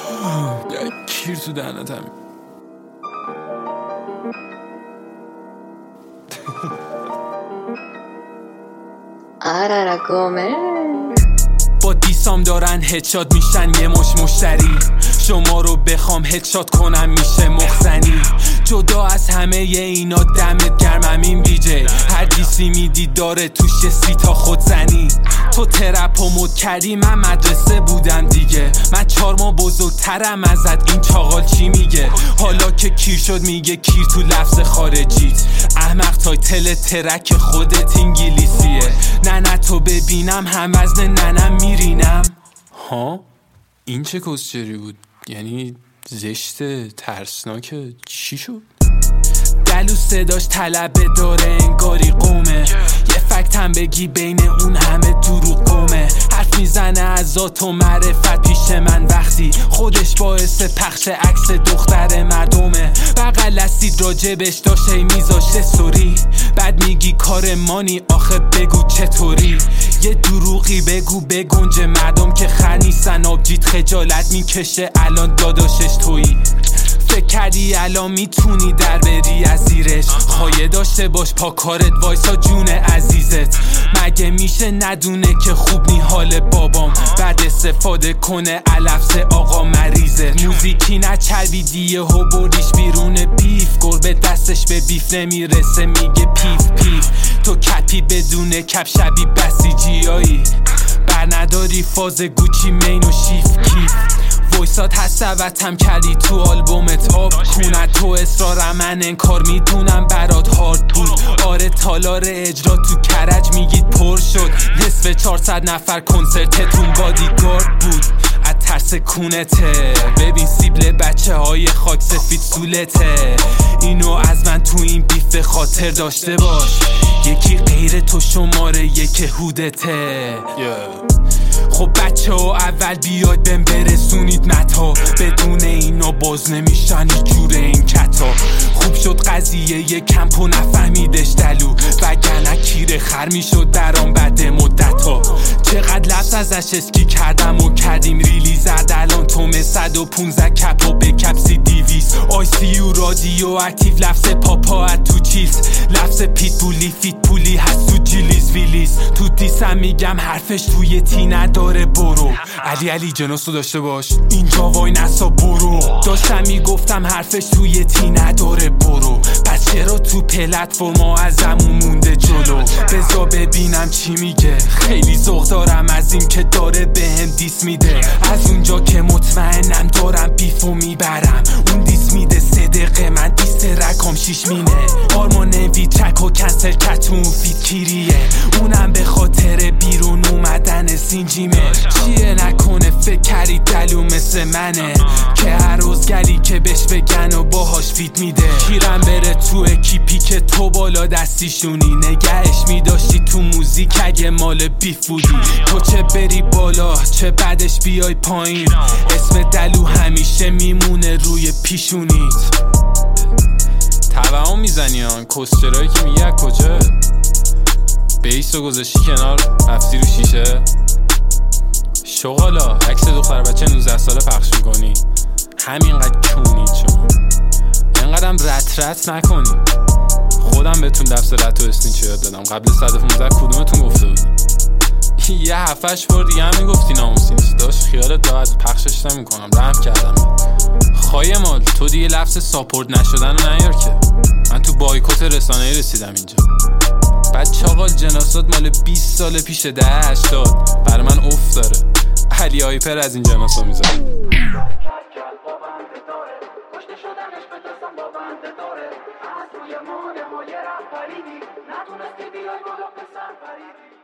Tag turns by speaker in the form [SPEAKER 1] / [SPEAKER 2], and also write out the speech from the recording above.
[SPEAKER 1] کیر تو دهنتم.
[SPEAKER 2] آرارا گومه
[SPEAKER 1] با دیسام دارن هدشات میشن یه مشتری. شما رو بخوام هدشات کنم میشه مخزنی. جدا از همه اینا دمت گرمم این بیجه. هر دیسی میدی داره توش یه 30 تا خودزنی. تو ترپ و مد کردی من مدرسه بودم دیگه. من 4 ماه بزرگترم ازت این چاقال چی میگه. حالا که کیر شد میگه کیر تو لفظ خارجیت. احمق تایتل ترک خودت انگلیسیه. نه تو ببینم هم وزن ننم میرینم. ها این چه کسچری بود؟ یعنی زشت ترسناکه چی شد؟ دلو صداش طلبه داره انگاری قومه. یه فکتم بگی بین اون همه دروغ قومه. حرف میزنه از ذات و معرفت پیش من وقتی خودش باعث پخش عکس دختر مردمه. بغل استید راجبش داشت هی میذاشته سوری. بعد میگی کار مانی آخه بگو چطوری. یه دروغی بگو بگنج مردم که خر نیستن. آبجیت خجالت میکشه الان داداشش تویی. فکر کردی الان میتونی در بری از زیرش. خواهی داشته باش پا کارت وایسا جون عزیزت. مگه میشه ندونه که خوب نی حال بابام. بعد استفاده کنه علفز آقا مریضه. موزیکی نچربیدیه و بردیش بیرون بیف. گربه دستش به بیف نمیرسه میگه پیف پیف. تو کپی بدون کپ شبی بسیجیایی. بر نداری فاز گوچی مین و شیف کیف. وایسات هستوتم کردی تو آلبومت آب کونه. تو اصرارم من انکار میدونم برات هارد بود. آره تالار اجرا تو کرج میگید پر شد. نصف 400 نفر کنسرتتون بادیگارد بود. از ترس کونته ببین سیبل بچه های خاک سفید سولته. اینو از من تو این بیف خاطر داشته باش. یکی غیر تو شماره یک هودته. خب بچه ها اول بیاید بهم برسونید متا. بدون اینا باز نمیشن هیچ جور این کتا. خوب شد قضیه یه کمپ و نفهمیدش دلو. وگرنه کیر خر میشد برام بعد مدتا. چقدر لفظ ازش اسکی کردم و کردیم ریلیز. الان توم 115 کپ و به کپسی 200. ICU رادیو اکتیو لفظ پاپا تو چیز. لفظ پیت بولی فیت پولی هست تو جیلیز ویلیز. تو دیسم میگم حرفش توی تی نداره برو. علی جناسو داشته باش اینجا وای نسا برو. داشتم میگفتم حرفش توی تی نداره برو. پس چرا تو پلتفرما ازمون مونده جلو. بذار ببینم چی میگه. خیلی ذوق دارم از این که داره بهم دیس میده. از اونجا که مطمئنم دارم بیفو میبرم. اون دیس میده 3 دقیقه من دیس رکام 6 مینه. آرمان وی ترک و کنسل کتون فیت کیریه. اونم به خاطر بیرون اومدن سینجیمه. چیه نکنه فکر کردی دلو مثل منه که هر روز گلی که بهش بگن و باهاش فیت میده. کیرم بره تو اکیپی که تو بالا دستیشونی. نگهش میداشتی تو موزیک اگه مال بیف بودی. تو چه بری بالا چه بعدش بیای پایین. اسم دلو همیشه میمونه روی پیشونیت. توهم میزنی ها کسچرایی که میگه کجا. بیسو گذاشتی کنار رفتی رو شیشه. شغالا عکس دختر بچه 19 ساله پخش میکنی. همینقدر کونی چون اینقدرم رت نکنی. خودم بهتون دفت رت و اسنیچ یاد دادم. قبل 115 کدومتون گفته بودی؟ یه 7-8 بار دیگه هم میگفتی ناموسی نیست. داشت خیالت راحت پخشش نمیکنم. رحم کردم خواهی مال. تو دیگه لفظ ساپورت نشدن رو نیار که. من تو بایکوت رسانه‌ای رسیدم اینجا. بعد چاقال جناسات مال 20 سال پیش 10-80 برای من افت داره. علی آیپر از این جناسا میذاره. نتونستی بیای بالا پسر فریدی.